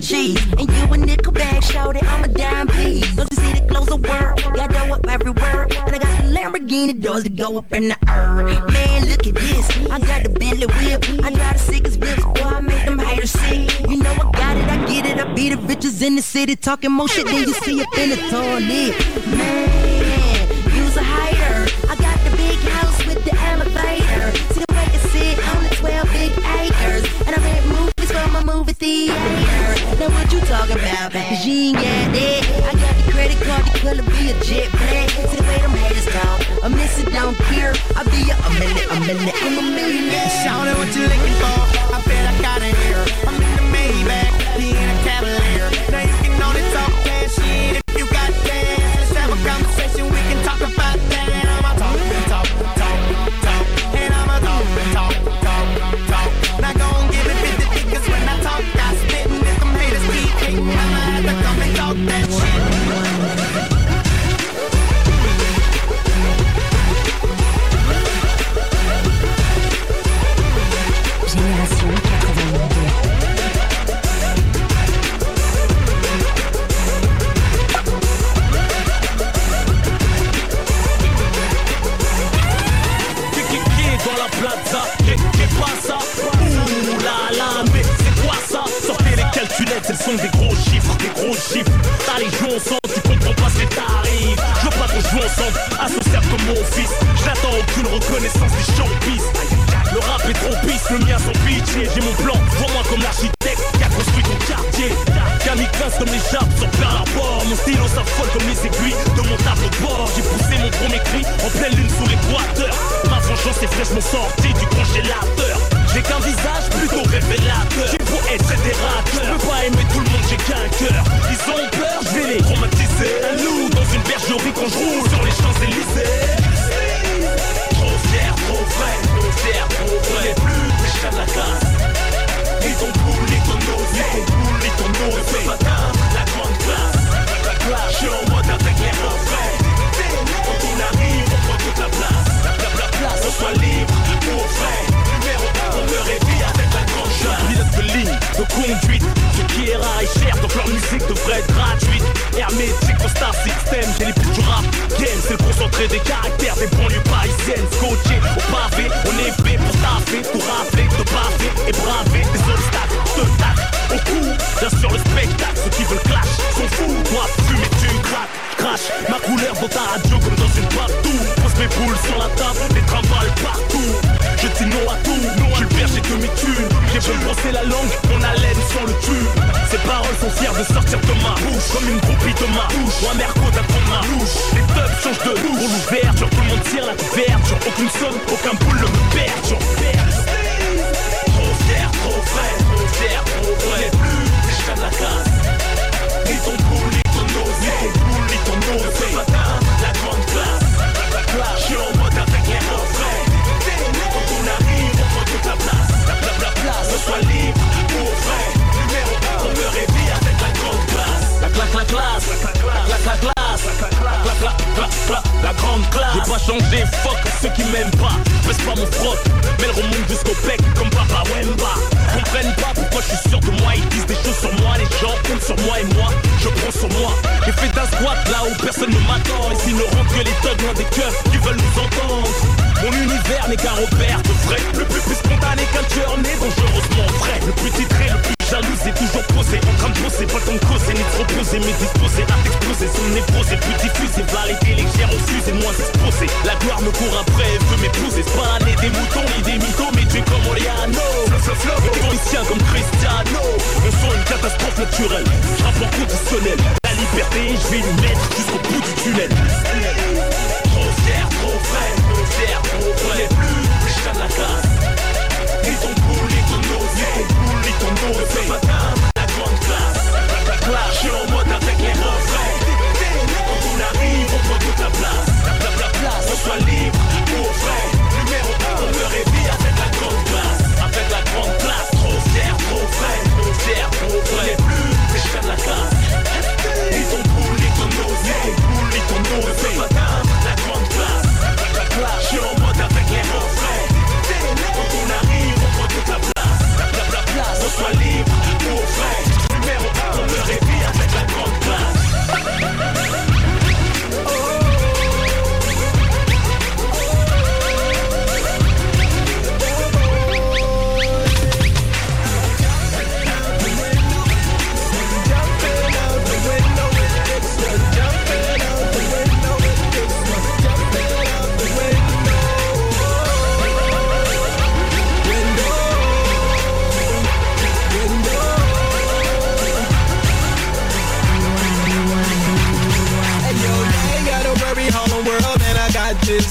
cheese. And you a nickel bag, shout it, I'm a dime piece. Don't you see the clothes of work? Got dough up everywhere. And I got the Lamborghini doors that go up in the earth. Man, look at this. I got the Bentley whip. I got the sickest whips. Boy, I make them haters see. You know I got it, I get it. I beat the bitches in the city talking more shit than you see up in the toilet. Man, you's a hater. I got the big house with the elevator. See the way I sit on the 12 big acres. And I rent movies from a movie theater. Now what you talking about? Cause you ain't got that. I got the credit card, the color be a jet black. See the way them haters talk. I miss it, don't care. I be a millionaire. Shout out what you looking for. I feel I got it here. I'm in the Maybach, he in a Cavalier. Now you can only talk cash shit if you got cash. Let's have a conversation, we can talk about that. And I'ma talk, and I'ma talk. Not gon' give it 50 because when I talk, I spit. And if them haters keep hating, I'ma have to come and talk that shit. Génération 82. Dans la plaza, qu'est pas ça? Ouh là là, mais c'est quoi ça? Sortez les calculettes, elles sont des gros chiffres. Allez, joue ensemble, tu comprends pas ce que t'arrives. Je veux pas qu'on joue ensemble, associable comme mon fils. Je n'attends aucune reconnaissance des showbiz. Le rap est trop pisse, le mien sont pitchés. J'ai mon plan, vois-moi comme l'architecte qui a construit ton quartier. Kamikaze comme les chapes sur Pearl Harbor. Mon stylo s'affole comme les aiguilles de mon tableau de bord. J'ai poussé mon premier cri en pleine lune sous l'équateur. Ma vengeance est fraîchement sortie du congélateur. J'ai qu'un visage plutôt révélateur. J'ai beau être fédérateur, je peux pas aimer tout le monde, j'ai qu'un cœur. Ils ont peur, je vais les traumatiser. Un loup dans une bergerie quand je roule sur les Champs-Élysées. Trop fier, trop vrai, les plus méchants de la classe. Ils ont boulé ton nose, ce matin, la grande classe. Je suis en mode avec les refrains. Quand on arrive, on prend toute la place. On soit libre, pour vrai. Numéro 1, on me réveille avec la grande classe. Pilote de ligne, de conduite, ce qui est rare et cher, donc leur musique devrait être gratuite. Hermétique au Star System, j'ai les plus du rap game. C'est le concentré des caractères des banlieues parisiennes. Scotché au pavé, on est fait pour taffer, tout rappeler, te baffer et braver des obstacles, te tac au cou. Bien sûr le spectacle, ceux qui veulent clash sont fous. Toi fumer tu crache ma couleur dans ta radio comme dans une partout. Pose mes boules sur la table, les trimbales partout. Je dis non à tout, je le perds, j'ai que mes thunes. J'ai beau brosser la langue, mon haleine sans le tube. Ces paroles sont fières de sortir de ma bouche, comme une groupie de ma bouche, ou un merco d'un fond de ma louche. Les teufs changent de pour l'ouverture, tout le monde tire la couverture. Aucune somme, aucun boule ne me perturbe. Trop fier, trop vrai, les plus méchants de la classe. Ils t'ont boulé ton nose, ce matin, la grande classe. Je suis en mode avec les refrains. Quand on arrive, on prend toute la place. On soit libre, pour vrai. Numéro 1, on me réveille avec la grande classe. La grande classe. J'ai pas changé, fuck ceux qui m'aiment pas. Baisse pas mon froc, mais le remonte jusqu'au bec comme Papa Wemba. Comprennent pas pourquoi je suis sûr de moi. Ils disent des choses sur moi, les gens comptent sur moi et moi je prends sur moi. J'ai fait d'un squat là où personne ne m'attend. Ici ne rentre que les thugs loin des keufs qui veulent nous entendre. Mon univers n'est qu'un repère de vrai. Le plus spontané qu'un tueur né, dangereusement vrai. Le plus titré, le plus jaloux, c'est toujours posé. En train de bosser, pas le temps de causer, ni de se reposer. Mais disposé à t'exploser, son névrosé. Plus diffusé, validé, légère, refusé, moins exposé. La gloire me court après, elle veut m'épouser. C'est pas l'année des moutons, ni des mythos, mais tu es comme Oriano. Technicien comme Cristiano. On sent une catastrophe naturelle. Rapport conditionnel. La liberté, je vais lui mettre jusqu'au bout du tunnel. Trop fier, trop vrai, les plus méchants de la classe. Ils t'ont boulé ton nose, ce matin, la grande classe. Je suis en mode avec les refrains. Quand on arrive, on prend toute la place. On soit libre, pour vrai. Numéro 1, on me réveille avec la grande classe. Avec la grande classe, trop fier, trop vrai, les plus méchants de la classe. Ils t'ont boulé ton nose, ce matin.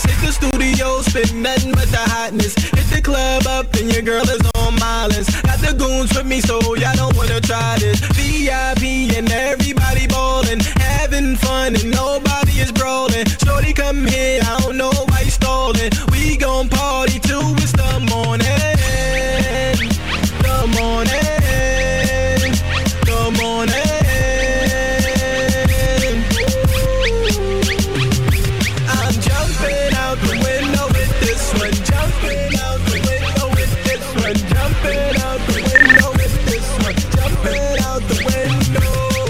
Hit the studio, spit nothing but the hotness. Hit the club up and your girl is on my list. Got the goons with me, so y'all don't wanna try this. VIP and everybody ballin', having fun and nobody is brawling. Shorty come here, I don't know why you stallin'. We gon' party till it's the morning. The morning. The morning. I'm jumping out the window with this one. Jumping out the window with this one. Jumping out the window with this one. Jumping out the window.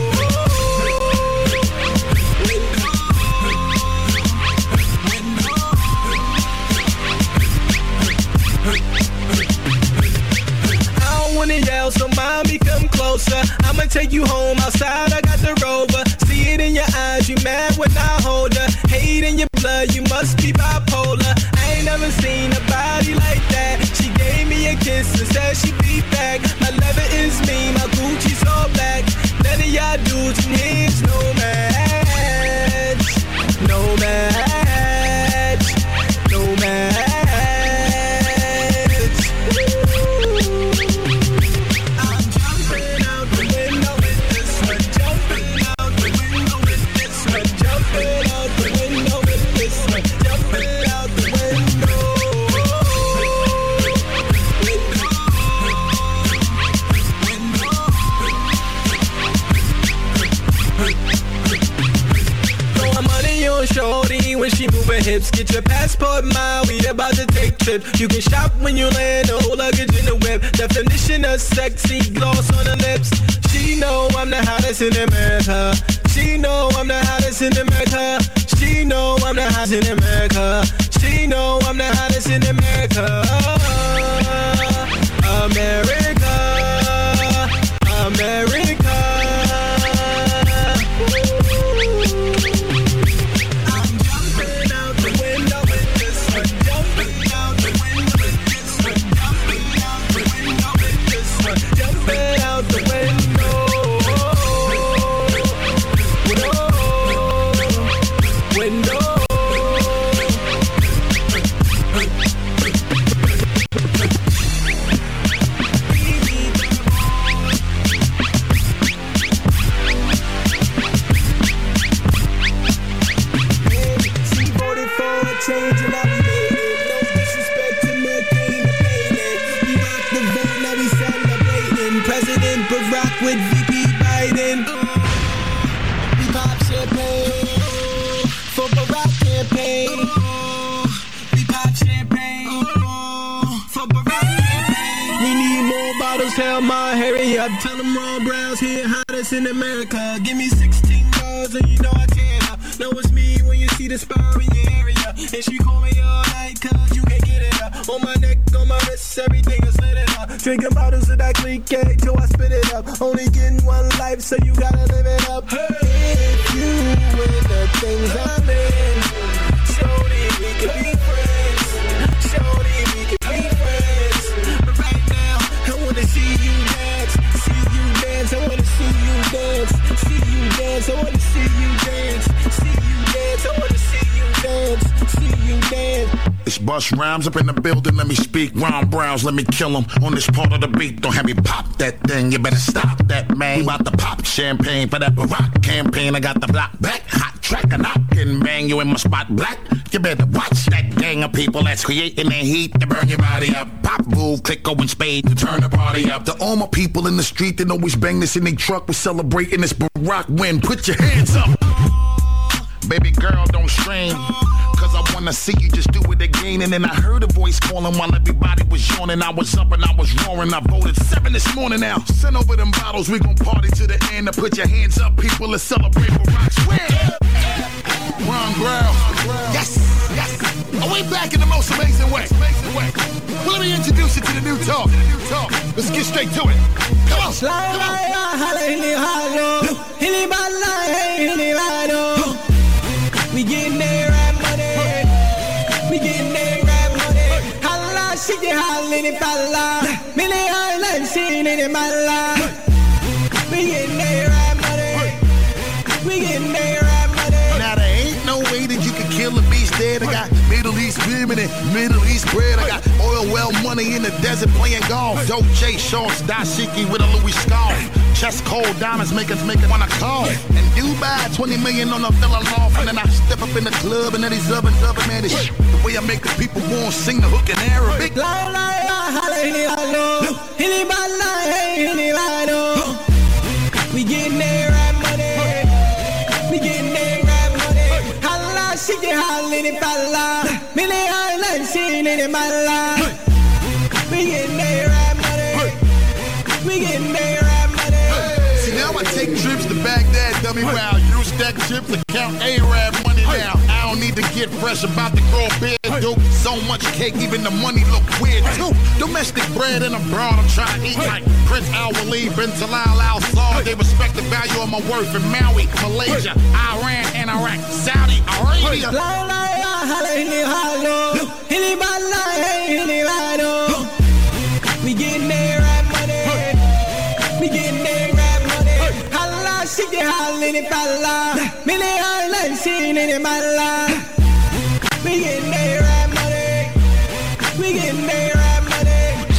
I don't wanna yell, so mommy come closer. I'ma take you home outside, I got the Rover. See it in your eyes, you mad when I hold her. Hate in your blood, you must be bipolar. I ain't never seen a body like that. She gave me a kiss and said she'd be back. My lover is me, my Gucci's all black. None of y'all dudes in here's no match. No match. No match. I'm jumping out the window with this one. Jumping out the window with this one. Jumping out the window with this one. Jumping out the window. Throwing money on shorty when she move her hips. Get your passport, mile, we about to take trip. You can shop when you land, no luggage in the whip. Definition of sexy, gloss on the lips. She know I'm the hottest in America. She know I'm the hottest in America. She know I'm the hottest in America. She know I'm the hottest in America. America. America. I'm jumping out the window with this one. Jumping out the window with this one. Jumping out the window with this one. Jumping out the window. Window. Changing, now we made it. No disrespect to McCain, the baby. We rock the vote, now we celebrating. President Barack with VP Biden. We pop champagne for Barack campaign. We pop champagne for Barack campaign. We need more bottles, tell my hurry up. Tell them Ron Browns here, hottest in America. Give me 16 bars and you know I can't help. Know it's me when you see the spire in your area. And she call me all night cause you can't get it up. On my neck, on my wrist, everything is lit it up. Drinking bottles of that clean cake till I spit it up. Only getting one life so you gotta live it up. Hey, if you with the things I'm in, shorty, we can be friends. Shorty, we can be friends. But right now, I wanna see you dance. See you dance, I wanna see you dance. See you dance, I wanna see you dance. See you dance, I wanna see you dance. See you dance. It's Busta Rhymes up in the building, let me speak. Ron Browns, let me kill him on this part of the beat. Don't have me pop that thing, you better stop that, man. We about to pop champagne for that Barack campaign. I got the block back, hot track, and I can bang you in my spot black. You better watch that gang of people that's creating their heat to burn your body up. Pop, move, click, go, and spade to turn the party up. To all my people in the street that always bang this in their truck, we're celebrating this Barack win. Put your hands up. Baby girl, don't strain, cause I wanna see you just do it again. And then I heard a voice calling while everybody was yawning. I was up and I was roaring. I voted 7 this morning now. Send over them bottles, we gon' party to the end. Now put your hands up, people, let's celebrate Barack's win. Ron Brown. Yes, yes. Are we back in the most amazing way? Well, let me introduce you to the new talk. Let's get straight to it. Come on. We getting there right money. We getting there right money. Holla, shit, you hollin' if I lie. Millie holla, shit, in my life. We getting there right money. We getting there right money. Now there ain't no way that you can kill a beast dead. I got middle Middle East women and Middle East bread. I got oil well money in the desert playing golf. Dolce shorts, dashiki with a Louis scarf. Chest cold diamonds make us wanna call. And Dubai, 20 million on a villa loft. And then I step up in the club and then he's up, man, this shit. The way I make the people wanna sing the hook in Arabic. We getting there right money. We getting there right money. Holla, she get holla in it, holla. Millie holla, she in it, holla. We getting there right money. We getting there right money. See, now I take trips to Baghdad, dummy wow. Use stack chips to count Arab money now. I don't need to get fresh about to grow a beard, dude. So much cake, even the money look weird too. Domestic bread and abroad, I'm trying to eat like Prince Al-Waleed, bin Talal Al-Saud. They respect the value of my worth in Maui, Malaysia, Iran, and Iraq, Saudi Arabia. We getting there right money. We getting there right money. Holla, she get holla in it, holla. Millie holla, she in it, holla. We getting there right money. We getting there right money.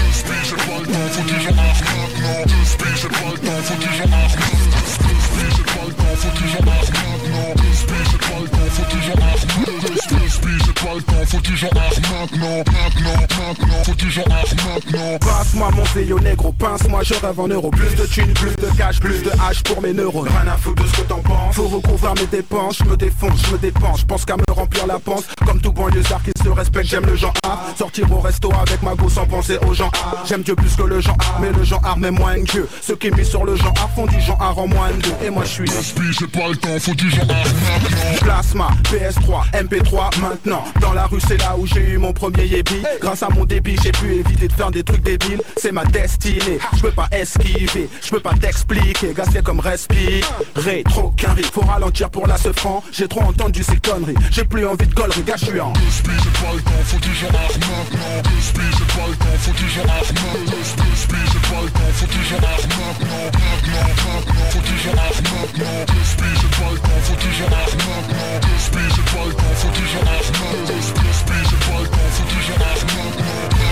Passe-moi mon Zéo négro, pince-moi, je rêve en euros. Plus de thunes, plus de cash, plus de hache pour mes neurones. Rien à foutre de ce que t'en penses. Faut recouvrir mes dépenses, je me défonce, je me dépense. Je pense qu'à me remplir la panse. Comme tout banlieusard qui se respecte, j'aime le genre A. Sortir au resto avec ma go sans penser aux gens A. J'aime Dieu plus que le genre A, mais le genre A met moins que Dieu. Ceux qui mis sur le genre A font du genre A en moins de deux. Et moi je suis j'ai pas le temps, faut du genre A maintenant. Plasma, PS3, MP3 maintenant. Dans la rue c'est là où j'ai eu mon premier yébi. Grâce à mon débit j'ai pu éviter de faire des trucs débiles. C'est ma destinée, je peux pas esquiver. Je peux pas t'expliquer, gars c'est comme respirer. Trop qu'un riz, faut ralentir pour la se franc. J'ai trop entendu ces conneries, j'ai plus envie de gollerie, gars je suis en j'ai pas le temps, faut du genre A maintenant. J'ai pas le temps, faut du genre A maintenant. J'ai pas le temps, faut du genre A maintenant. Faut du genre A maintenant. J'ai pas le temps, faut du genre A maintenant. J'ai pas le temps, faut du genre A maintenant. J'ai pas le temps, faut du genre A maintenant.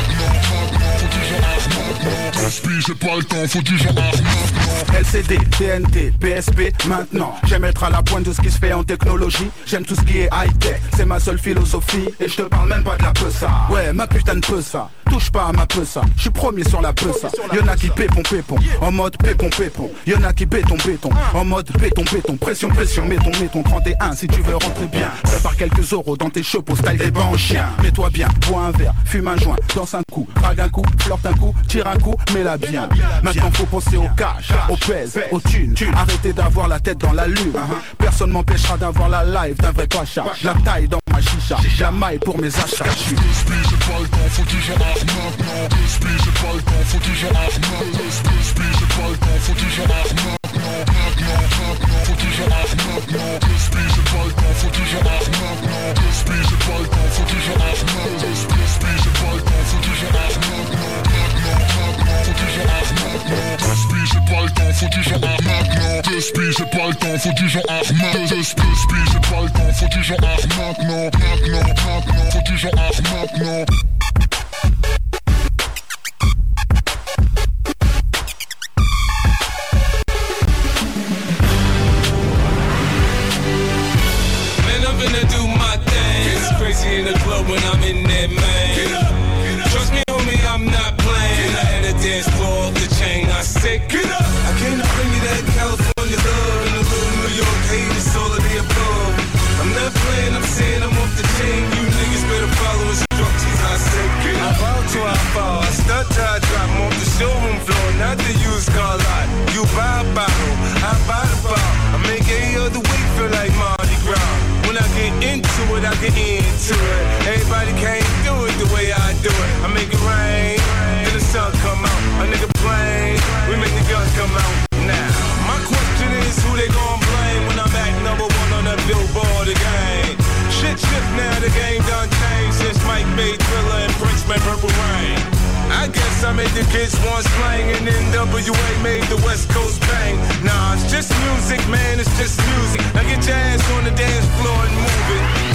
J'ai pas le temps, faut du genre A maintenant. LCD, TNT, PSP, maintenant. J'aime être à la pointe de ce qui se fait en technologie. J'aime tout ce qui est high-tech, c'est ma seule philosophie. Et je te parle même pas de la peusa. Ouais, ma putain de peusa. Touche pas à ma peusa, je suis premier sur la peusa. Y'en a qui pépon, en mode pépon. Y'en a qui béton, en mode béton. Pression, mettons 31 si tu veux rentrer bien. Prépare quelques euros dans tes chapeaux, style des bancs chiens. Mets-toi bien, bois un verre, fume un joint, danse un coup, drague un coup, flirte un coup, tire un coup, mets-la bien. Maintenant faut penser au cash, au pèse, au thunes. Arrêtez d'avoir la tête dans la lune. Personne m'empêchera d'avoir la life d'un vrai pacha. La taille dans ma chicha, la maille pour mes achats. J'ai pas le temps, faut du genre A maintenant. J'ai pas le temps, faut du genre A maintenant. J'ai pas le temps, faut du genre A maintenant. Faut du genre A maintenant. J'ai pas le temps, faut du genre A maintenant. J'ai pas le temps, faut du genre A maintenant. J'ai pas le temps, faut du genre A maintenant. Faut du genre A maintenant. J'ai pas le temps, faut du genre A maintenant. J'ai pas le temps, faut du genre A maintenant. J'ai pas le temps, faut du genre A maintenant. Faut du genre A maintenant. Finna do my thing. It's crazy in the club when I'm in that man. Trust me, homie, I'm not playing. I had a dance floor off the chain. I said, get up. I came to bring you that California love and a little New York hate. It's all of the above. I'm not playing. I'm saying I'm off the chain. You niggas better follow instructions. I said, get up. I bow to I fall. I start to I drop. I'm off the showroom floor, not the used car lot. You buy a bottle, I buy the bar. I make any other week feel like Mardi Gras. When I get into it, I get into it. Everybody can't do it the way I do it. I make it rain, then the sun come out. A nigga plain, we make the gun come out. Now, my question is who they gon' blame when I'm at number one on the Billboard again? Shit shift now, the game done changed since Mike made Thriller and Prince made Purple Rain. I guess I made the kids want slang and NWA made the West Coast bang. Nah, it's just music, man, it's just music. Now get your ass on the dance floor and move it.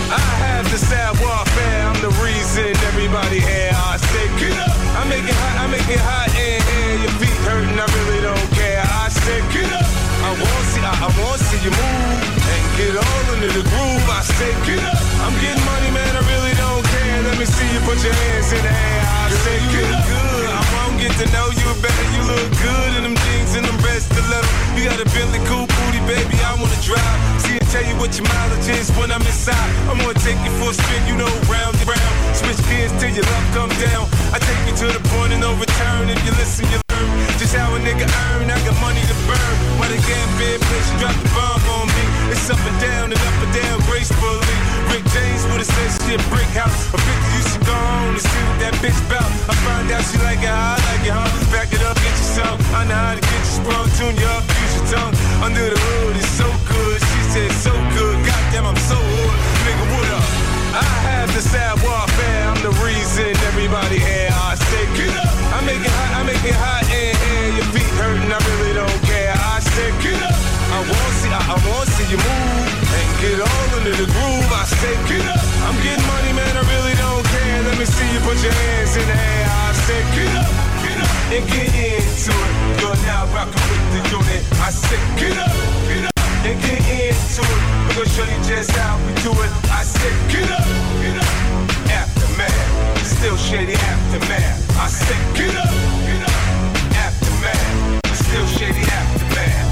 I have the savoir-faire, I'm the reason everybody here. I say, get up. I make it hot in here. Your feet hurting, I really don't care. I say, get up. I wanna see you move and get all into the groove. I say, get up. I'm getting money, man, I really don't care. Let me see you put your hands in the air. I say, get good. I won't get to know you better. You look good in them jeans and them best of leather. You got a Bentley cool booty, baby, I wanna drive. See and tell you what your mileage is when I'm inside. I'm gonna take you for a spin, you know, round and round. Switch gears till your love come down. I take you to the point of no return. If you listen, you learn just how a nigga earn. I got money to burn. Why they get big, bitch, you drop the bomb on me. It's up and down gracefully. Rick James with a says she a brick house. A bitch used to go on and see what that bitch bout. I find out she like it, I like it, huh? Back it up, get you some. I know how to get you sprung, tune you up, use your tongue. Under the hood, it's so good. She said so good. Goddamn, I'm so hood. Nigga, what up? I have the savoir-faire. I'm the reason everybody here. I say, get up. I make it hot in here. Your feet hurting, I really don't care. I say, get up. I wanna see you move and get all into the groove. I say, get up. I'm getting money, man, I really don't care. Let me see you put your hands in the air. I say, get up, and get into it. You're now rocking with the unit. I say, get up, and get into it. I'm gonna show you just how we do it. I say, get up, aftermath. Still shady aftermath. I say, get up, aftermath. Still shady aftermath.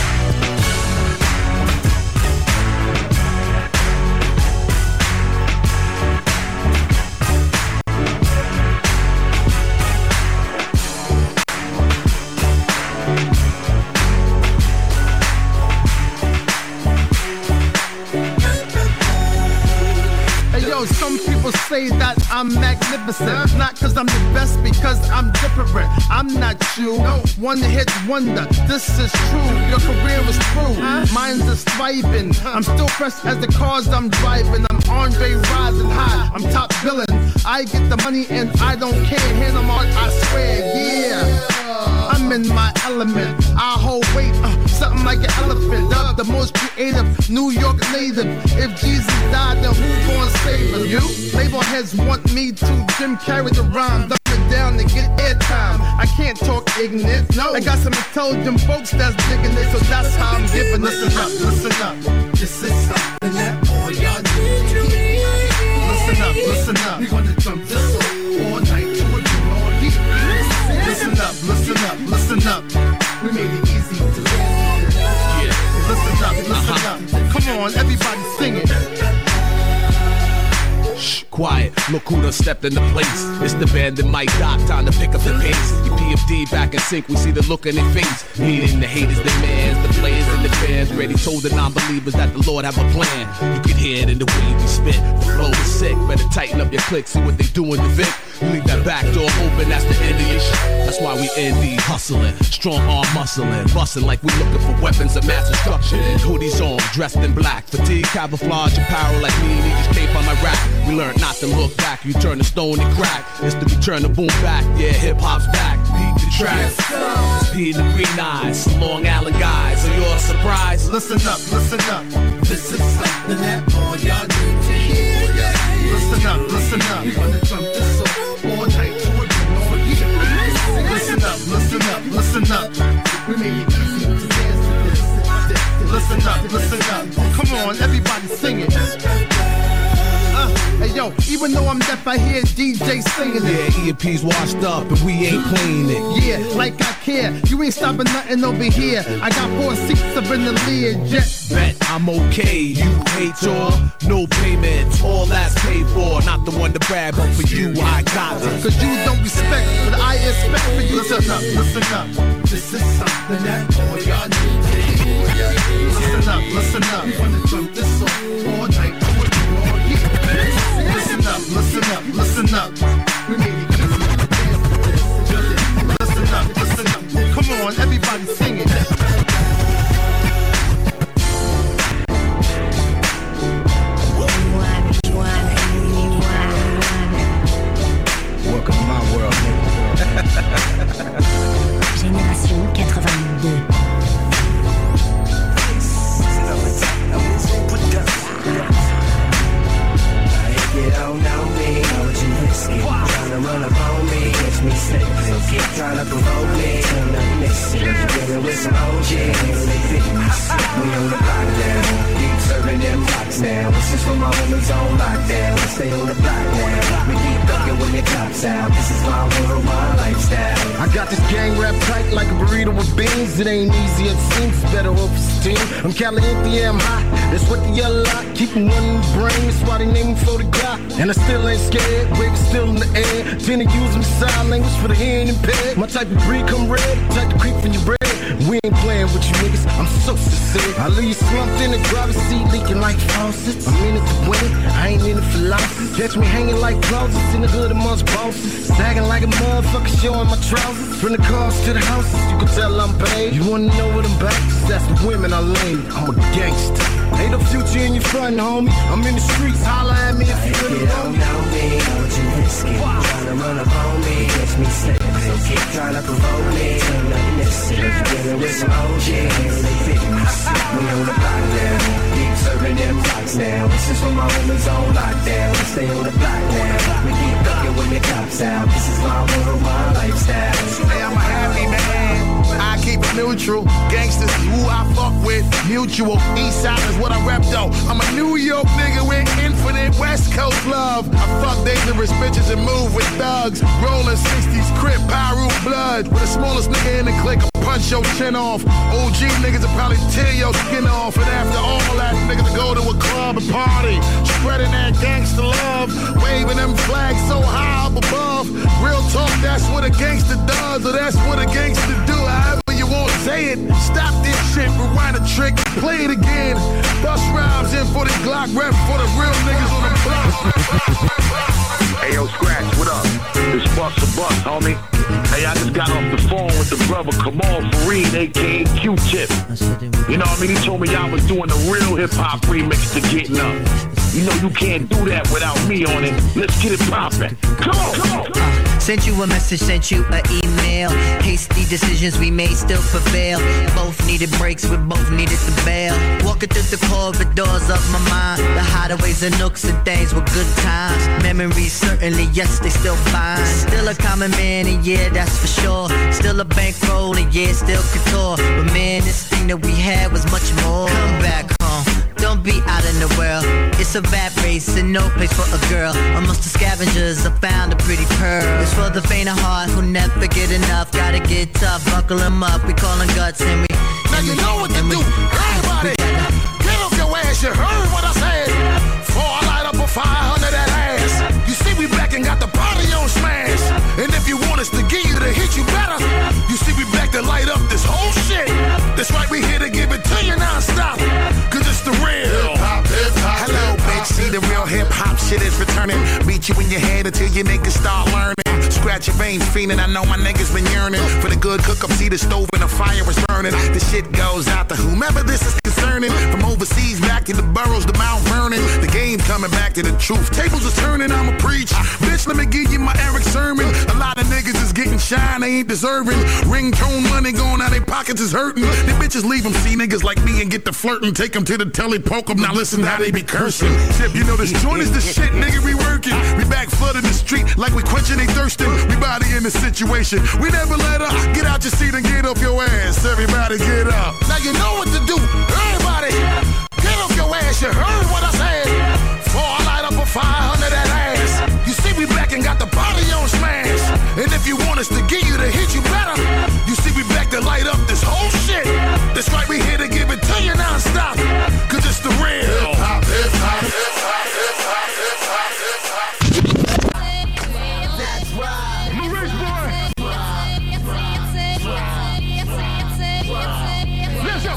Some people say that I'm magnificent, not cause I'm the best, because I'm different. I'm not you, one hit wonder, this is true. Your career is through, mine's is thriving. I'm still fresh as the cars I'm driving. I'm Andre rising high, I'm top villain. I get the money and I don't care, hand them out, I swear, yeah. I'm in my element, I hold weight, something like an elephant. Up the most creative, New York native. If Jesus died, then who's gonna save him? You? Label heads want me to Jim carry the rhyme, dumb it down to get airtime. I can't talk ignorant, no. I got some intelligent folks that's digging it, so that's how I'm giving it. Listen up. This is something that all y'all need to hear. Listen up. We gonna jump this all night to a new all year. Listen up. We made it easy to dance. Yeah. Listen up. Come on, everybody sing it. Shh, quiet, look who done stepped into place. It's the band that Mike Doc, time to pick up the pace. EPFD back in sync, we see the look in their face. Meaning the haters, the mans, the players and the fans. Ready told the non-believers that the Lord have a plan. You can hear it in the way we spit. The flow is sick, better tighten up your click. See what they doing to Vic. You leave that back door open, that's the end of your shit. That's why we ND hustling, strong arm muscling, busting like we looking for weapons of mass destruction. Hoodies on, dressed in black, fatigue, camouflage, apparel like me. And he just came from my rap. We learned not to look back. You turn the stone and crack. It's the return of boom back. Yeah, hip hop's back. Beat the track. It's P and the Green Eyes, some Long Island guys. So you're surprised? Listen up. This is something that all y'all need to hear. Listen up. We gonna jump this all night to a good all year. Listen up. We made it easy to dance to this. Listen up. Come on, everybody sing it. Hey yo, even though I'm deaf, I hear DJ singing it. Yeah, EP's washed up and we ain't playing it. Yeah, like I care. You ain't stopping nothing over here. I got 4 seats up in the Learjet. Bet I'm okay. You hate your no payments. All that's paid for. Not the one to brag, but for you I got it. Cause you don't respect, but I expect for you to listen up. This is something that all y'all need to hear. Listen up. We wanna jump this all night. Listen up. We made it easy to dance to this. Listen up. Come on, everybody sing it. Welcome to my world, nigga. Génération 82. run up on me, catch me slipping. Keep trying to provoke me, till nothing missing. Dealing with some OGs, they fit me. We on the block now, keep serving them rocks now. This is for my homies on lockdown. We stay on the block now. We keep ducking when the cops out. This is my world, my lifestyle. I got this gang wrapped tight like a burrito with beans. It ain't easy, it seems better off steam. I'm caliente, yeah, I'm hot. That's what the yellow lot. Keep them running the brain. That's why they name me for the Glock. And I still ain't scared. Baby still in the air. Tend to use them sign language for the hearing impaired. My type of breed come red. Type to creep from your bread. We ain't playing with you niggas. I'm so sincere. I leave you slumped in the driver's seat, leaking like faucets. I'm in it to win it. I ain't in it for losses. Catch me hanging like closets in the hood amongst bosses. Sagging like a motherfucker, showing my trousers. From the cars to the houses, you can tell I'm paid. You wanna know what I'm back? That's the women I lane. I'm a gangster. Ain't no future in your front, homie. I'm in the streets, holla at me if you really don't know me. Don't you risky? Tryna run up on me, catch me slipping. Keep trying to provoke me, till nothing missing. Dealing with some OGs, they fit me. We on the block now, keep serving them rocks now. This is for my homies on lockdown. We stay on the block now. We keep ducking when the cops out. This is my world, my lifestyle. Hey, I'm a happy man. I keep it neutral. Gangsters is who I fuck with. Mutual. East side is what I rep though. I'm a New York nigga with infinite West Coast love. I fuck dangerous bitches and move with thugs. Rolling 60s crib, Pyro blood. With the smallest nigga in the clique, I'll punch your chin off. OG niggas will probably tear your skin off. And after all that, niggas will go to a club and party. Spreading that gangster love. Waving them flags so high up above. Real talk, that's what a gangster does. Or that's what a gangster do. However you won't say it. Stop this shit, rewind a trick, play it again. Bust rhymes in for the Glock, rep for the real niggas on the block. Hey yo, Scratch, what up? This Buck's a Buck, homie. Hey, I just got off the phone with the brother Kamal Fareed, aka Q-Tip. You know what I mean? He told me y'all was doing a real hip-hop remix to Getting Up. You know you can't do that without me on it. Let's get it poppin'. Come on, come on. Sent you a message, sent you an email. Hasty decisions we made still prevail. Both needed breaks, we both needed to bail. Walking through the corridors of my mind. The hideaways and nooks and things were good times. Memories certainly, yes, they still fine. Still a common man, and yeah, that's for sure. Still a bankroll, and yeah, still couture. But man, this thing that we had was much more. Come back home. Don't be out in the world. It's a rat race and no place for a girl. Amongst the scavengers, I found a pretty pearl. It's for the faint of heart who never get enough. Gotta get tough, buckle them up. We callin' guts and we. Now you know what to do. Everybody, get off your ass. You heard what I said. Before I light up a fire under that ass. You see we back and got the party on smash. And if you want us to give you the hit, you better. You see we back to light up this whole shit. That's right, we here to give it to you non-stop. Cause it's the real hip-hop, hip-hop. Hello, bitch, see the real hip-hop shit is returning. Beat you in your head until your niggas start learning. Scratch your veins, fiending. I know my niggas been yearning for the good cook-up. See the stove and the fire is burning. The shit goes out to whomever this is concerning. From overseas back to the boroughs to Mount Vernon. The game's coming back to the truth. Tables are turning, I'ma preach. Bitch, let me give you my Eric sermon. A lot of niggas is getting shine, they ain't deserving. Ringtone money going out, their pockets is hurting. The bitches leave them, see niggas like me and get the flirting. Take them to the telly, poke them. Now listen how they be cursing. Tip, you know this joint is the shit, nigga, we working. We back flooding the street like we quenching they thirsting. We body in the situation. We never let up. Get out your seat and get off your ass. Everybody get up. Now you know what to do. Everybody, get off your ass. You heard what I said. Before I light up a fire under that ass. You see we back and got the party on smash. And if you want us to give you the hit, you better. You see we back to light up this whole shit. That's right, we here to give it to you non-stop. Cause it's the real hip-hop, hip-hop, hip-hop, hip-hop, hip-hop, hip-hop. That's right. Maurice boy. Listen.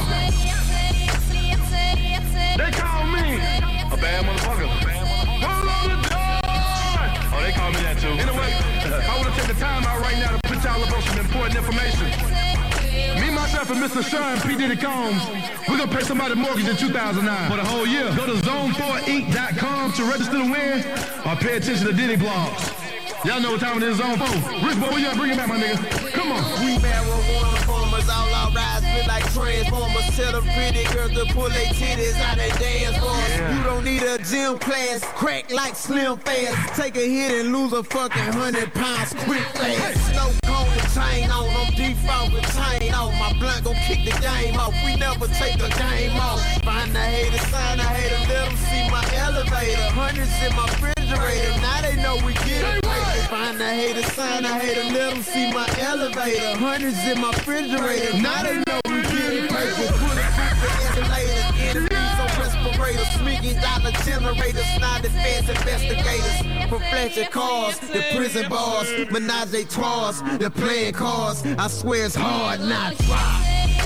They call me a bad motherfucker. Hold on the door. Oh, they call me that too. Anyway, I want to take the time out right now to put y'all up on some important information. Me, myself, and Mr. Sean P. Diddy Combs, we're going to pay somebody mortgage in 2009 for the whole year. Go to zone4inc.com to register to win or pay attention to Diddy blogs. Y'all know what time it is, Zone 4. Rich boy, where y'all bring it back, my nigga? Come on. We barrel on former cameras, all our rides feel like transformers. Tell the pretty girls to pull their titties out and dance for us. You don't need a gym class, crack like Slim Fast. Take a hit and lose a fucking 100 pounds quick fast. Snow cone with chain on, I'm default with chain on. My blunt gon' kick the game off, we never take the game off. Find the hater, sign the hater, let them see my elevator. Hundreds in my refrigerator, now they know we get it paper. Find the hater, sign the hater, let them see my elevator. Hundreds in my refrigerator, now they know we get it paper. Bulletproof the insulators, enemies on respirators, sneaking dollar generators, not defense investigators. From flashing cars, the prison bars, menage a trois, the playing cards. I swear it's hard not to try.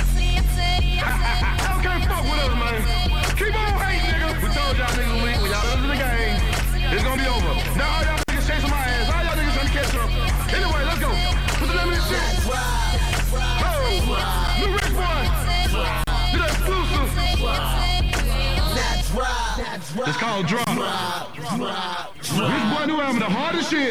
Y'all can't fuck with us, man. Keep on hating, nigga. We told y'all niggas weak. When y'all lose the game, it's gonna be over. Now all y'all niggas chasing my ass. All y'all niggas trying to catch up. Anyway, let's go. Put the name in this shit. Oh, new Rich Boy. Do that exclusive. It's called Drop. Rich Boy new album, the hardest shit.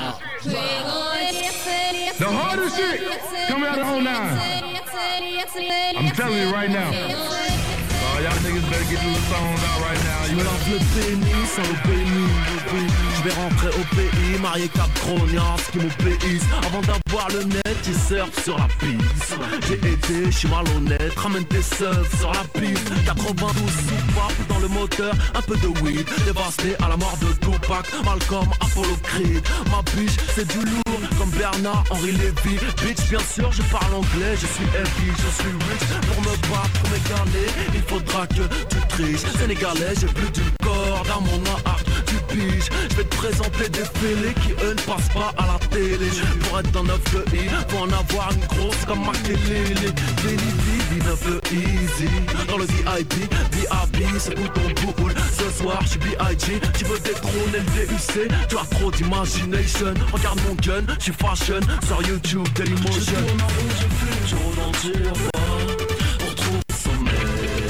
The hardest shit coming out of 09. I'm telling you right now. Y'all niggas better get these songs out right now. Je me lave le pénis sans le pénis. Je vais rentrer au pays, marié 4 cronias qui m'obéissent. Avant d'avoir le net, ils surfent sur la piste. J'ai été, je suis malhonnête, ramène tes seufs sur la piste. 92 soupapes dans le moteur, un peu de weed. Dévasté à la mort de Tupac, Malcolm, Apollo Creed. Ma biche, c'est du lourd, comme Bernard, Henri Lévy. Bitch, bien sûr, je parle anglais, je suis heavy, je suis rich. Pour me battre, pour m'égaler, il faudra que tu triches. Sénégalais, j'ai plus d'une corde à mon arc, tu piges. Je vais te présenter des fêlés qui eux ne passent pas à la télé. Pour être dans 9 I, faut en avoir une grosse comme Makelele. Benny 9 easy. Dans le VIP, VIP, c'est où ton boule. Ce soir, je suis B.I.G. Tu veux détrôner le DUC, tu as trop d'imagination. Regarde mon gun, je suis fashion. Sur YouTube, Dailymotion. Je tourne en rond, je fume, je rôde en dur. On retrouve le sommeil.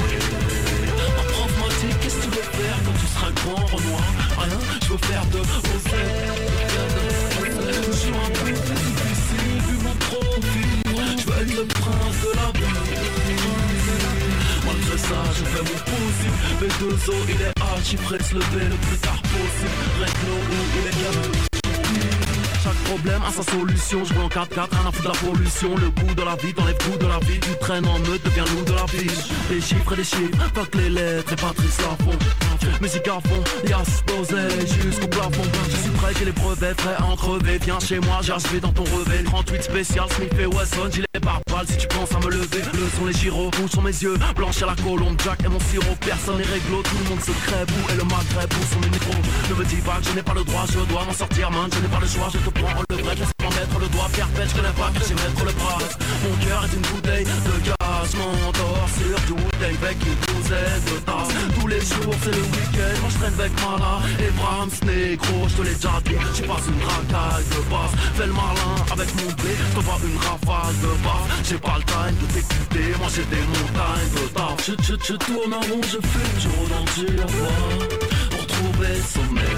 Ma prof m'a dit, qu'est-ce que tu veux faire quand tu seras grand, Renoir? Rien, je veux faire de oseille. Je suis un peu plus difficile vu mon profil. Je veux être le prince de la vie. Malgré ça, je fais mon possible. B2O, il est archi-prêt, se lever le plus tard possible. Règle où il est gamin. Chaque problème a sa solution, je roule en 4x4, rien à foutre de la pollution. Le goût de la vie t'enlève le goût de la vie. Tu traînes en meute, deviens loup de la ville. Des chiffres et des chiffres, fuck les lettres et Patrice Lafont. Musique à fond, yas, d'oseille jusqu'au plafond. Je suis prêt, j'ai les brevets, prêt à en crever. Viens chez moi, j'ai achevé dans ton revêt. 38 spécial, Smith et Wesson, gilet pare-balles si tu penses à me lever. Bleus sont les gyros, rouges sont mes yeux, blanche à la colombe. Jack et mon sirop, personne n'est réglo, tout le monde se crève. Où est le Maghreb, où sont mes micros? Ne me dis pas que je n'ai pas le droit, je dois m'en sortir, man. Je n'ai pas le choix, je te prends le vrai, laisse-moi mettre le doigt, faire pète, je connais pas, j'ai mettre le bras. Mon cœur est une bouteille de gaz, je m'endors sur du Wu-Tang avec une douzaine de tasses. Tous les jours c'est le week-end, moi je traîne avec Mala et Brahms, négro, je te l'ai déjà dit. J'y passe une racaille de basse, fais le malin avec mon blé, je te vois une rafale de basse. J'ai pas le time de t'écouter, moi j'ai des montagnes de taf. Je tourne en rond, je fume, je rôde en dur, pour trouver le sommeil.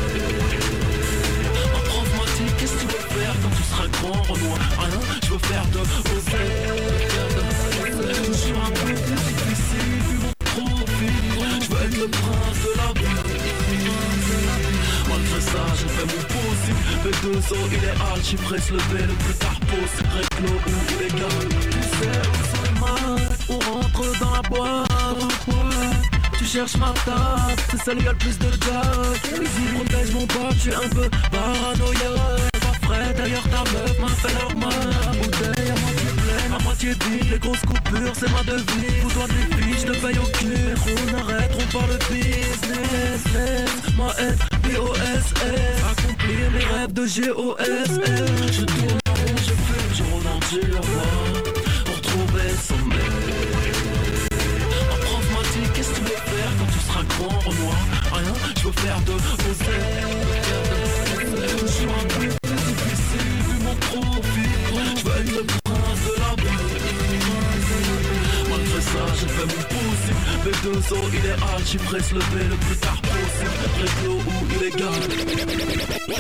Ma prof m'a dit, qu'est-ce que tu veux faire quand tu seras grand, Renoir? Rien, je veux faire de oseille. Je suis un peu plus difficile vu mon profil. Je veux être le prince de la vie. Malgré ça, je fais mon possible. B2O, il est archi-prêt, se lever le plus tard possible. Réglo ou illégal. Tu sais où sont les malades, on rentre dans la boîte. Tu cherches ma tasse, c'est celle qui a le plus de gaz. Ici protège mon pote, je suis un peu paranoïaque. Pas frais, d'ailleurs ta meuf m'a fait leur mal. Bouteille à moitié pleine, à moitié vide. Les grosses coupures, c'est ma devise. Fous-toi des filles, je te paye au cul. On arrête, on parle business. Ma F-B-O-S-S. Accomplir mes rêves de G-O-S-S. Je tourne en rond, je fume, je rôde en dur. Pour retrouver le sommeil. Qu'est-ce que tu veux faire quand tu seras grand, Renoir? Rien, je veux faire de oseille. Je suis un peu plus difficile vu mon profil. Je veux être le prince de la vie. Malgré ça, je fais mon possible. B2O, il est archi-prêt, se lever le plus tard possible. Réglo ou illégal.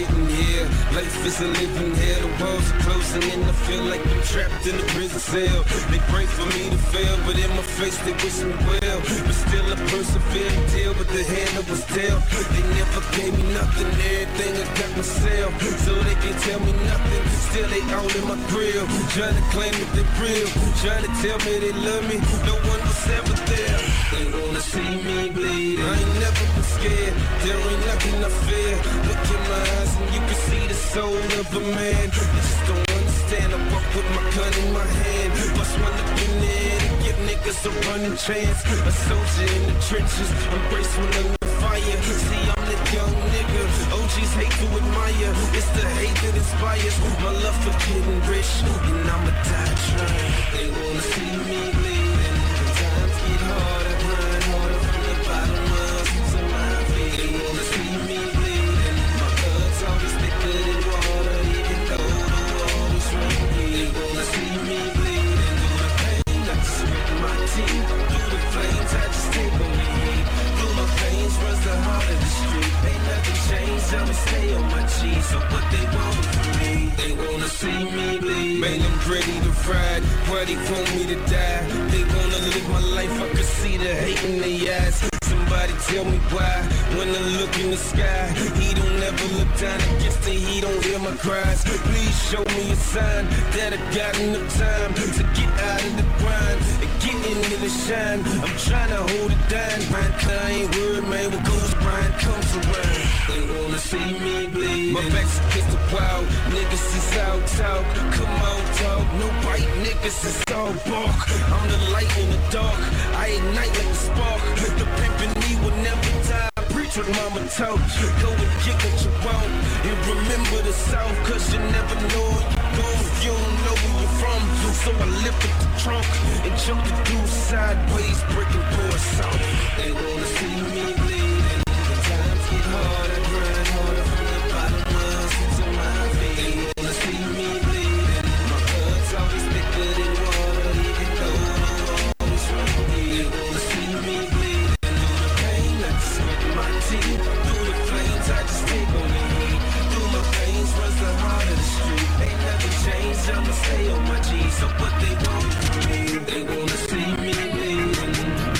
getting here. Life is a living hell. The walls are closing in. I feel like I'm trapped in a prison cell. They pray for me to fail, but in my face they wish me well. But still I persevere and deal with the hand that was dealt. They never gave me nothing, everything I got myself. So they can't tell me nothing, still they all in my grill. Trying to claim that they real, trying to tell me they love me. No one was ever there. They wanna see me bleed. I ain't never been scared, there ain't nothing I fear. Look in my eyes and you can see the soul of a man. You just don't understand, I walk with my gun in my hand. Must one up in there to give niggas a running chance. A soldier in the trenches, embrace when I'm on fire. See, I'm the young nigga, OGs hate to admire. It's the hate that inspires my love for getting rich, and I'ma die trying. They wanna see me bleeding. When times get hard, I grind harder from the bottom up to my feet. They wanna see me bleeding. My blood's always thicker than water, even though the water's running deep. They wanna see me bleeding. Through the pain, I just rip my teeth. Through the flames, I just take on the heat. Through my veins runs the heart of the street. Ain't nothing changed, I'ma stay on my G's. So what they want from me, they wanna see me bleed. Man, I'm ready to ride, why they want me to die? They wanna live my life, I can see the hate in their eyes. Somebody tell me why, when I look in the sky, he don't ever look down against the heat, don't hear my cries. Please show me a sign that I got enough time to get out of the grind and get into the shine. I'm trying to hold it down, man, cause I ain't worried, man, what goes around comes around. They wanna see me bleed. My back's against the wall, niggas is out talk. Come on, talk, no bite, niggas is all bark. I'm the light in the dark, I ignite like a spark. The pimp in me will never die. Preach what mama taught. Go and get what you want. And remember the South, cause you never know where you go if you don't know where you're from. So I lifted the trunk and jumped the dude sideways, breaking doors out. They wanna see me bleeding. When times get hard, I grind harder from the bottom up to my feet. They wanna see me bleeding. My blood's always thicker than water, even though the water's running deep. They wanna see me bleeding. Through the pain, I just rip my teeth. Through the flames, I just take on the heat. Through my veins runs the heart of the street. Ain't nothing changed, I'ma stay on my G's. So what they want from me, they wanna see me bleeding.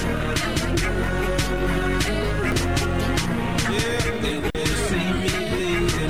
Yeah, they wanna see me bleeding.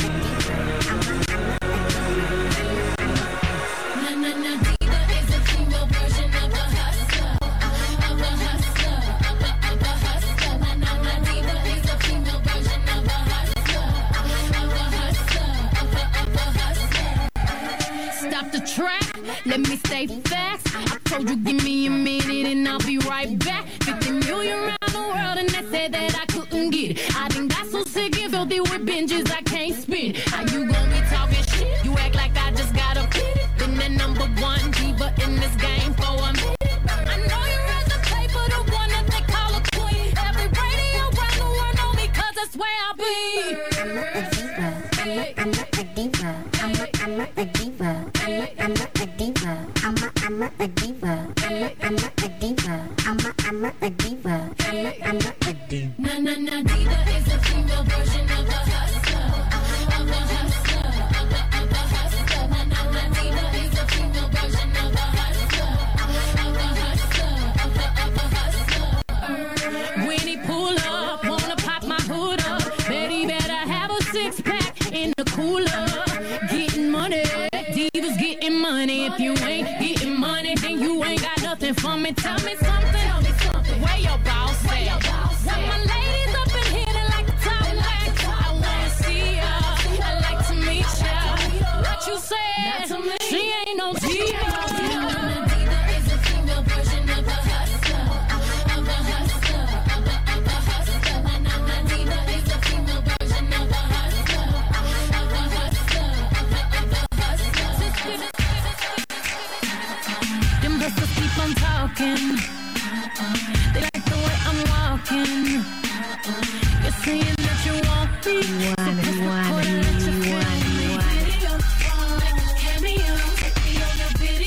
Diva is a female version of a hustler, of a hustler, of a hustler. Diva is a female version of a hustler, of a hustler, of a hustler. Stop the track, let me stay facts. I told you give me a minute and I'll be right back. 50 million around the world and they said that I couldn't get it. I done got so sick and filthy with binges I can't spin. How you gon' be talking shit? You act like I just got a pit. Been the number one diva in this game for a minute. I know you rather play for the one that they call a queen. Every radio around the world know me cause that's where I be. I'm not a diva. I'm not a diva. I'm not a diva. I'm not a diva. I'm not a diva. I'm not a diva. I'm not a diva. Na diva is a female version of a hustler, of a hustler, of a hustler. Na diva is a female version of a hustler, of a hustler, of a hustler. When he pull up, wanna pop my hood up, bet he better have a six pack in the cooler. Getting money, divas getting money. If you ain't getting money, then you ain't got nothing for me. Tell me something. Where your boss at? When my ladies up in here, they like the top back. I wanna see ya, I like to meet ya. What you said? She ain't no diva. Diva is a female version of a hustler, of a hustler, of a hustler. Diva is a female version of a hustler, of a hustler, of a hustler. Them hustlers keep on talking. They like the way I'm walking. You're saying that you want me. You want me. Take me on your video.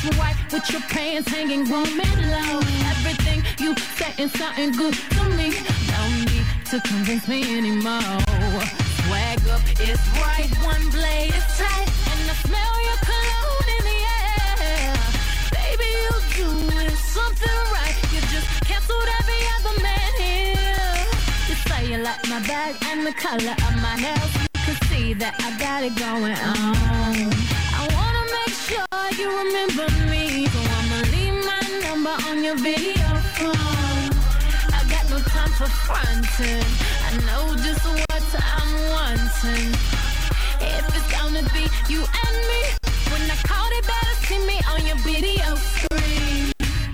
white with your pants hanging, grooming low. Everything you saying something good to me. Don't need to convince me anymore. Swag up is right, one blade is tight, and I smell your cologne in the air. Baby, you doing something right. You just canceled every other man here. You say you like my bag and the color of my hair. You can see that I got it going on. I wanna make sure you remember me, so I'ma leave my number on your video phone. I got no time for fronting. I know just what I'm wanting. If it's gonna be you and me, when I call it, better see me on your video screen.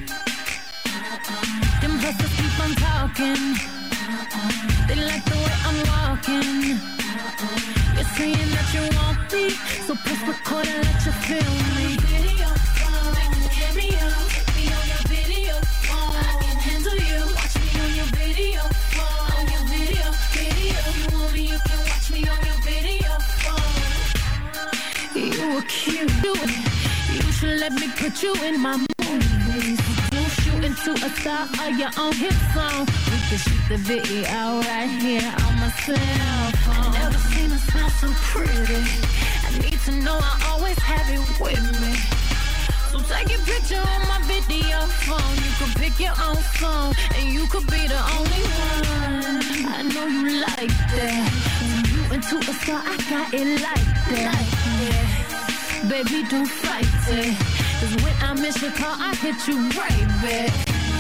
Them hustlers keep on talking. They like the way I'm walking. You're saying that you want me, so press record and let you feel me. Video phone, cameo, be on your video phone. I can handle you. Watch me on your video phone. On your video. You want me, you can watch me on your video phone. You were cute. You should let me put you in my movies. You shoot into a star of your own hit song. We can shoot the video right here on my cell phone. Never seen a smile so pretty. I need to know I always have it with me. So take a picture on my video phone. You could pick your own song, and you could be the only one. I know you like that. When you into a star, I got it like that. Baby, don't fight it. Cause when I miss your call, I hit you right back.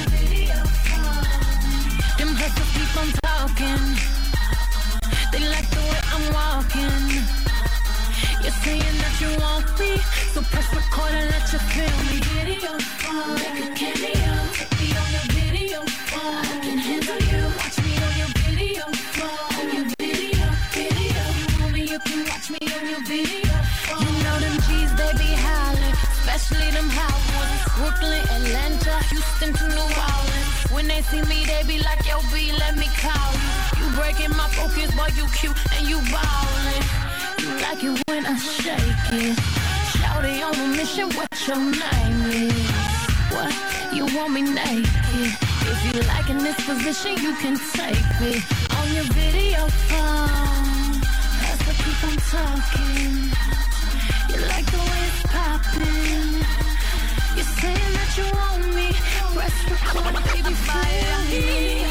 Them hustlers keep on talking. They like the way I'm walking. You're saying that you want me, so press record and let you feel me. Video phone, make a cameo, be on your video phone. I can handle you. Watch me on your video phone. On your video. You want me, you can watch me on your video phone. You know them G's, they be hollering, especially them hot ones. Brooklyn, Atlanta, Houston to New Orleans. When they see me, they be like, yo, B, let me call you. You breaking my focus, boy, you cute and you ballin'. You like it when I shake it. Shawty on a mission, what your name is? What? You want me naked? If you like in this position, you can take it. On your video phone, that's what keep on talking. You like the way it's popping. You're saying that you want me. Press record, baby, fire me.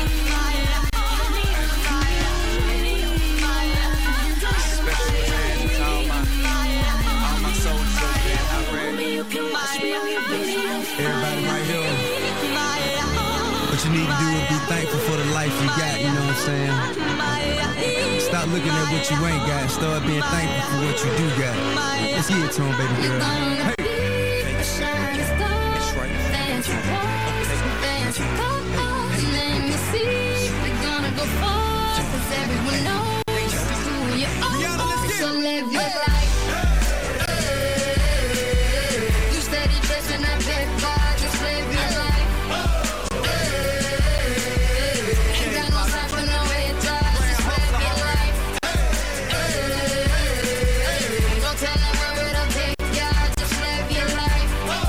Everybody right here. What you need to do is be thankful for the life you got, you know what I'm saying? Stop looking at what you ain't got. Start being thankful for what you do got. Let's get it to him, baby girl. Hey. We're gonna go far, 'cause everyone knows who you are. So live your life. You steady dressing that big car, just live your life. Ain't got no time for no haters, just live your life. Don't tell them where it'll take ya, just live your life.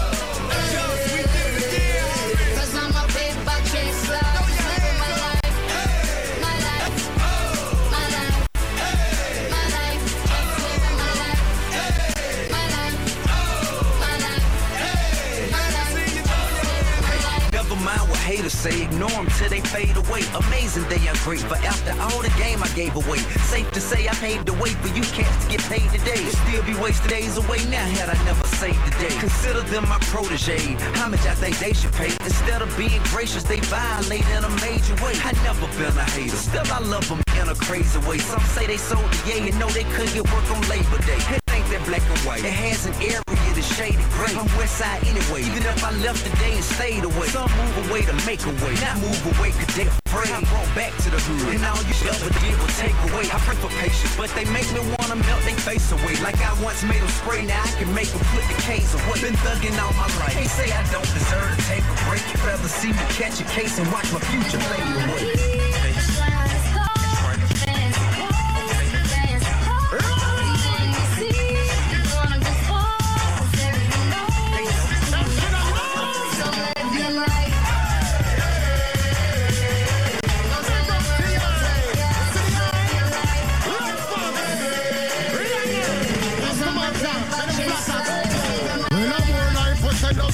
'Cause I'm a paper chaser, just live my life. My life, my life, my life, just living my life. My life, my life, my life. Never mind what haters say, ignore them till they fade away. Amazing they are great, but after all the game I gave away. Safe to say I paved the way for you cats to get paid today. Still be wasted days away now had I never saved the day. Consider them my protege, how much I think they should pay. Instead of being gracious, they violate in a major way. I never been a hater, still I love them in a crazy way. Some say they sold the yay and know they couldn't get work on Labor Day. It ain't that black and white, it has an area that's shaded gray. I'm west side anyway, even if I left today and stayed away. Some move away to make a way, not move away cause they afraid. I brought back to the hood, and all you ever did was take away. I pray for patience, but they make me wanna melt they face away. Like I once made them spray, now I can make them put the K's away. Been thugging all my life, can't say I don't deserve to take a break. Rather see me catch a case and watch my future fade away.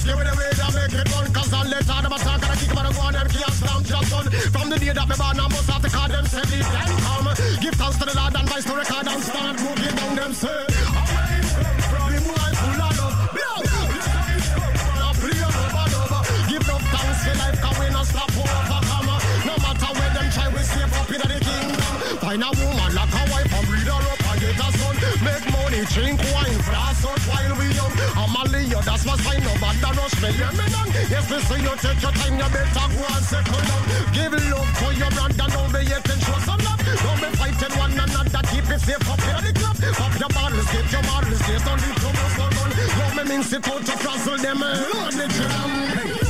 stay with the way that make it fun. Cause all the time, I'm talking, I kick them out of go on, them can't slam just done. From the day that me born, I must have to call them, say, leave them come. Give thanks to the Lord and vice to record and start moving down them, say. Find a woman like a wife and breed her up and get a son. Make money, drink wine, flash out while we young. I'm a Leo, that's my sign, no bad rush me, yeah, me done. Yes, me say you take your time, you better go and settle down. Give love to your brother, don't be yet and show some love. Don't be fighting one another, keep it safe up in the club. Pop your bottles, get your models, yes, don't need to move on. Love me means it out to frazzle them, Lord, the jam.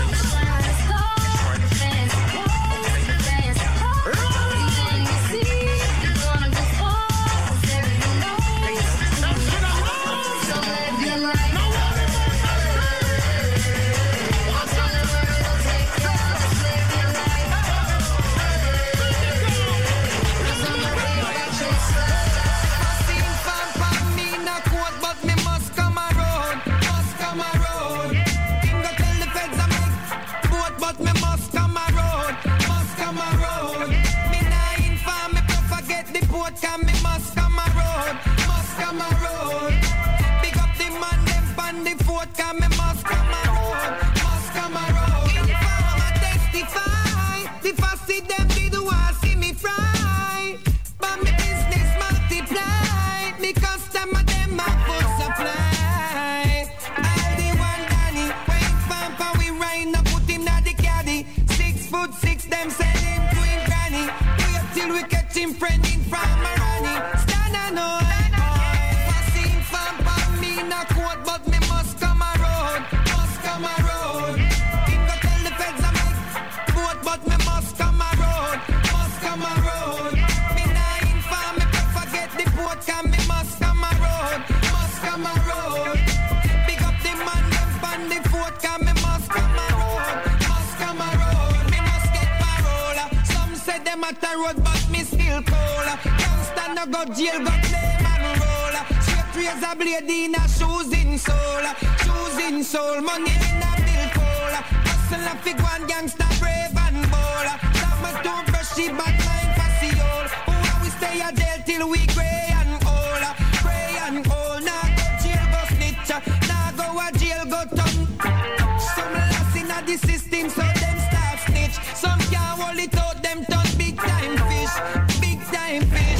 Go jail, go play man roll. Straight razor blade in a shoes in soul, money in a bill cola. Hustle a fig one gangster brave and bold. Some a toothbrush, she bad mind fussy old. Oh, we stay a jail till we grey and old. Now go jail, go snitch. Now go a jail, go turn. Some lost in a the system, so them start snitch. Some can't hold it out, them turn big time fish. Big time fish.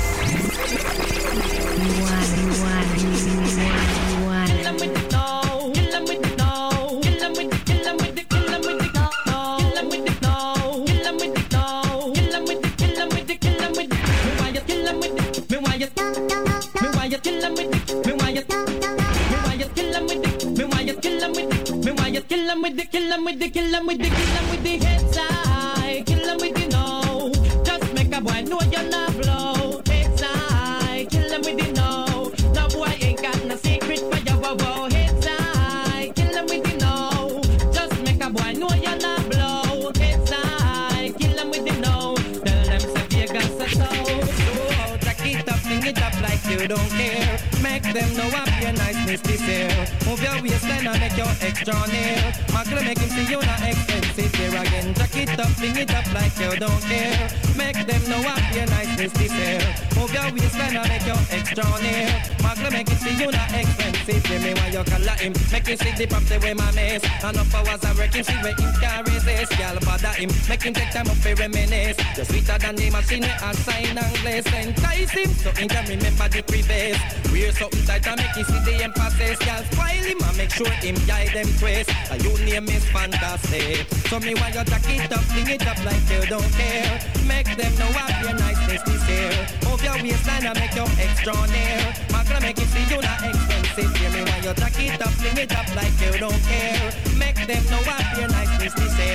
Kill 'em with the heads high. Kill 'em with the no. Just make a boy know you're not blow. Heads high. Kill 'em with the no. No boy ain't got no secret for your wow. Heads high. Kill 'em with the no. Just make a boy know you're not blow. Heads high. Kill 'em with the no. Tell them say Vegas a so. Jack it up, fling it up like you don't care. Make them know up your niceness this year. Move your waistline and make your extra near. Magle make him see you not expensive here again. Jack it up, fling it up like you don't care. Make them know up your niceness this year. Move your waistline and make your extra near. Magle make him see you not expensive here. Me why you call him. Make him see the pop the way my mess. Enough hours I work him see where him can't resist. Y'all bother him. Make him take time up for reminisce. You're sweeter than the machine with a sign and glaze. Entice him so he can remember the previous. Wear something tight and make him see the emphasis. Y'all spoil him and make sure him guide them twist. And your name is fantastic. So me why you jack it up, fling it up like you don't care. Make them know what your niceness this year. Move your waistline and make your extra near. Magle make him see you not expensive. Hear me why you jack it up, fling it up like you don't care. Make them know what your niceness this year.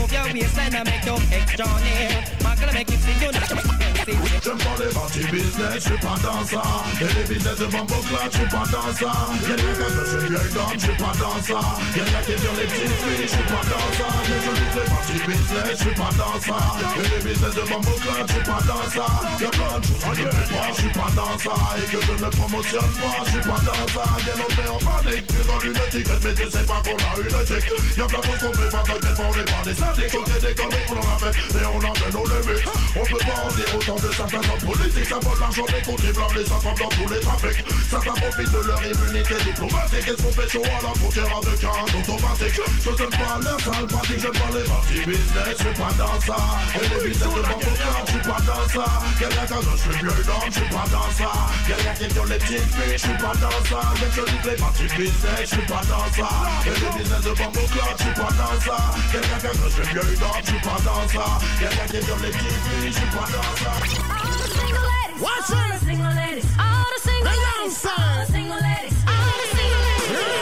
Move your waistline and make your extra near. I'm gonna make you see you not expensive. J'aime pas les parties business, j'suis pas dans ça. Et les business de bambou clad, j'suis pas dans ça. Y'a des gars que j'suis vieille dame, j'suis pas dans ça. Y'a des gars qui viennent les petites filles, j'suis pas dans ça. Mais je dis que les parties business, j'suis pas dans ça. Et les business de bambou clad, j'suis pas dans ça. Y'a plein de choses que je fais pas, j'suis pas dans ça. Et que je ne promotionne pas, j'suis pas dans ça. Bien on fait en panique, tu donnes une étiquette, mais tu sais pas qu'on a une éthique. Y'a plein de choses qu'on fait pas, t'inquiète pas, on est pas des syndics. On est des conneries, on en a fait, et on en fait nos limites. On peut pas en dire autant de certains hommes politiques. Ça vole l'argent des contribuables, les s'attrapent dans tous les trafics. Certains profitent de leur immunité diplomatique. Qu'est-ce qu'on fait chaud à la frontière avec un automatique? Je donne pas leur sale pratique, j'aime pas les parties business, j'suis pas dans ça. Et les business de banque j'suis pas dans ça. Quelqu'un quand je suis vieux d'homme, j'suis pas dans ça. Quelqu'un qui donne les petites filles, j'suis pas dans ça. Même je dis que les parties business, j'suis pas dans ça. Et les business de banque j'suis pas dans ça. Quelqu'un quand je suis vieux d'homme, j'suis pas dans ça. Quelqu'un qui donne les petites filles, j'suis pas dans ça. What's all the single ladies? All the single ladies. All the single ladies. All the single ladies.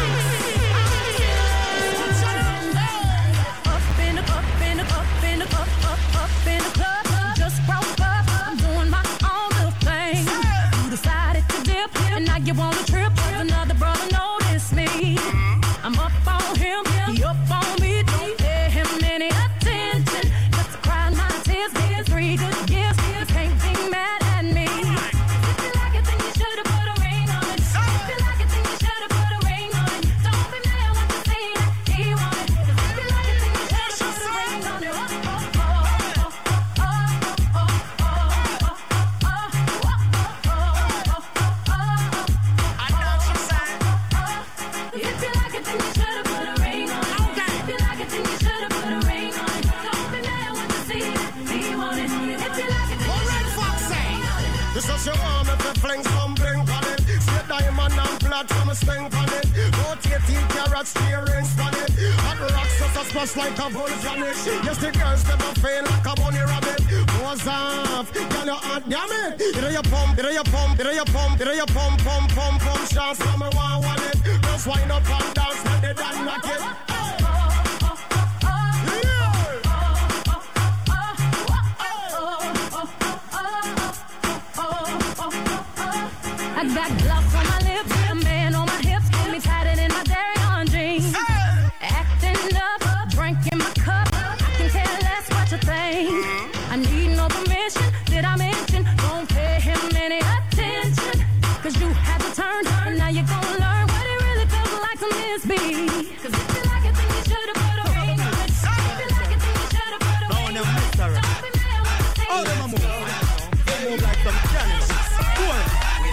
Up in the club, just broke up. I'm doing my own little thing. You decided to dip, and now you want a trip. Another brother noticed me. I'm up on him, he up on me. Don't pay him any attention. Just cry my tears, get 3 good years. You can't be mad at me. If you like it, then you should've put a ring on it. If you like it, then you should've put a ring on it. Don't be mad when you see that he want it. 'Cause if you like it, then you should've put a ring on it. If you like it, then you should've put a ring on it. If you like it, then you should've put a ring on it. Don't be mad when you see that he want it. If you like it, then you should've put a ring on it. This is your arm if you fling some blink on it. Straight diamond and flat from a stink on it. Rotating carrots, steerings on it. Hot rocks just a splash like a volcanic. Yes, the girls never fail like a bunny rabbit. Goes off, girl you hot, damn it. It a your pump, it a your pump, it a your pump, it a your pump, pump, pump, pump. Shots from me want it. Just wind up and dance, let the dance knock it. I got gloves on my lips, a man on my hips, hold me tighter than my dairy on jeans. Acting up, drinking my cup, I can care less what you think. I need no permission, did I mention? Don't pay him any attention, 'cause you had to turn, and now you're gonna learn what it really feels like to miss me. 'Cause if you like it, then you should've put a ring on it. If you like it, then you should've put a ring on it. Don't be mad when you see all them that move. They move like some cannons. Go on.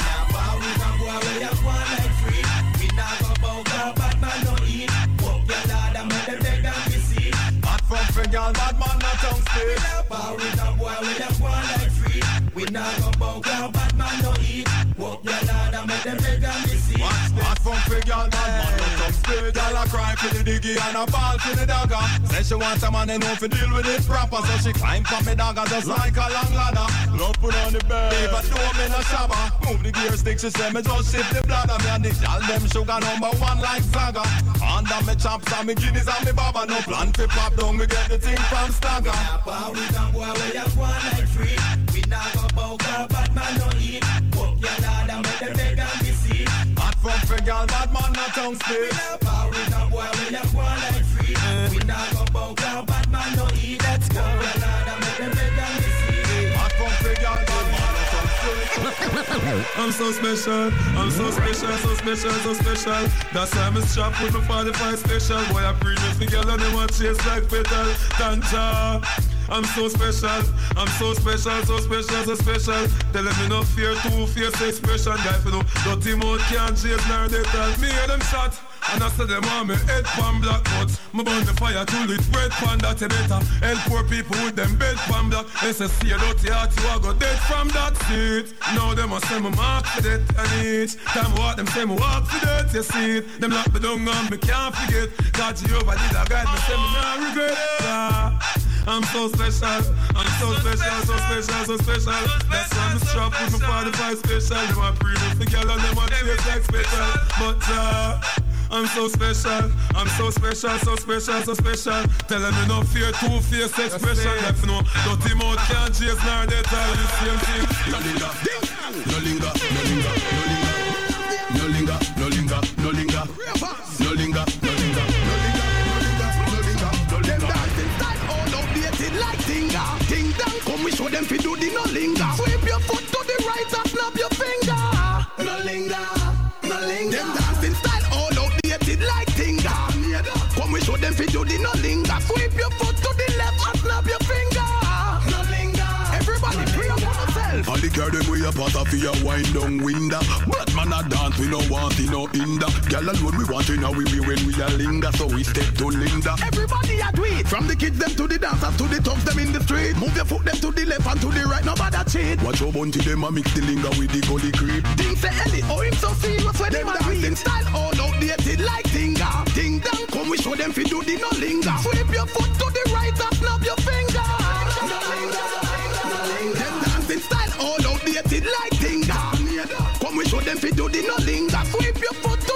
Girl, bad man, not tongue speak. Power with a boy with a boy like free. We not go bow, girl, bad man no eat. Walk your lad and make them beg and be see. Hot from free girl, bad man, not tongue speak. Girl, a cry for the diggy and a ball for the dagger. Say she want a man and know to deal with it proper. So she climb from me dagger just like a long ladder. Love put on the bed, even though me no shabba. Move the gear stick, she say me just shift the bladder. Me and the girl, them sugar #1 like Zaga. Under me chops and me guineas and me baba. No plan to pop down, me get the thing from Stagger. Power with a boy with a boy like free. We not go bow, girl, bad man no eat. Walk your lad and make them beg and be see. Hot from free girl, bad man, not tongue speak. Power with a boy with a boy like free. We not go bow, girl, bad man no eat. Let's go. Walk your lad and make them beg and be see. Hot from free girl, bad man, not tongue speak. I'm so special, I'm so special, so special, so special. That's why I'm strapped with my 45 special. Boy, I bring me together, they want chase like petal. Tanja, I'm so special, I'm so special, so special, so special. Tell them me no fear, two fierce expression. Guy for no dirty mouth can't chase nor they tell me hear them shot. And I said them on me head pan black nuts. Me burn the fire till it red pan that you better. Help poor people with them bed pan black. They say see a dirty heart you a go dead from that seat. Now them a say me mark for death and each time walk them say me walk for death. You see it, them lock me down and me can't forget. God Jehovah did a guide me say me not regret. I'm so special, I'm so special, so special, so special. That's why I'm strapped with my 45 special. Them a pre-move the girl and them a chase like special. But I'm so special. I'm so special, so special, so special. Tell them you no fear two-faced expression. Left no dirty mouth can't chase nor they tell the same thing. No linger, no linger, no linger, no linger, no linger, no linger, no linger, no linger, no linger. Them dancing style all outdated like Tinga. Ting dang, come we show them fi do the no linger. Sweep your foot to the right and snap your finger. No linger, no linger. Them dancing style all outdated like Tinga. Come we show them fi do the no linger. Sweep your foot to the left and snap your finger. No linger. Everybody free up on yourself. All the girl them way up out of your wind down window. But man a dance we no want it no hinder. Girl alone we want to know we when we a linger. So we step to Linda. Everybody a do it. From the kids them to the dancers to the thugs them in the street. Move your foot them to the left and to the right. Nobody cheat. Watch your bunty them a mix the linger with the gully creep. Ding say Ellie, oh him so serious when them dancing style all outdated like Tinga. Ding dang, come we show them fi do the no linger. Sweep your foot to the right and snap your finger. No linger, no linger. Them dancing style all outdated like Tinga. Come we show them fi do the no linger. Sweep your foot